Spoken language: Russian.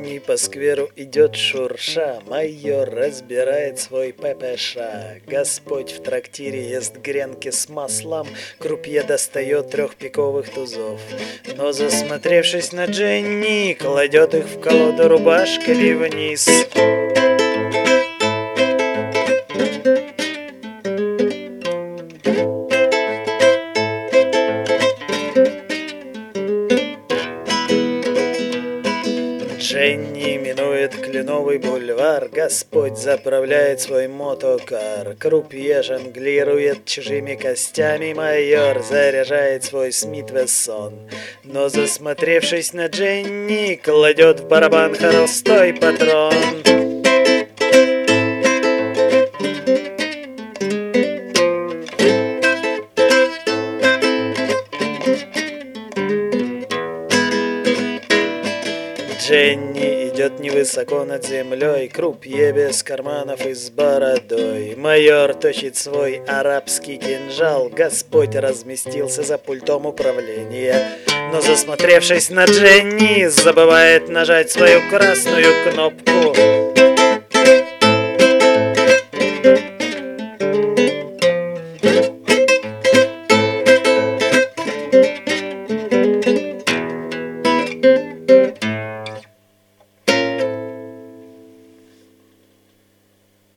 Дженни по скверу идет шурша, майор разбирает свой ППШ. Господь в трактире ест гренки с маслом, крупье достает 3 пиковых тузов. Но, засмотревшись на Дженни, кладет их в колоду рубашкой вниз. Дженни минует Кленовый бульвар, Господь заправляет свой мотокар. Крупье жонглирует чужими костями, майор заряжает свой Смит Вессон. Но, засмотревшись на Дженни, кладет в барабан холостой патрон. Дженни идет невысоко над землей, крупье без карманов и с бородой. Майор точит свой арабский кинжал, Господь разместился за пультом управления. Но, засмотревшись на Дженни, забывает нажать свою красную кнопку.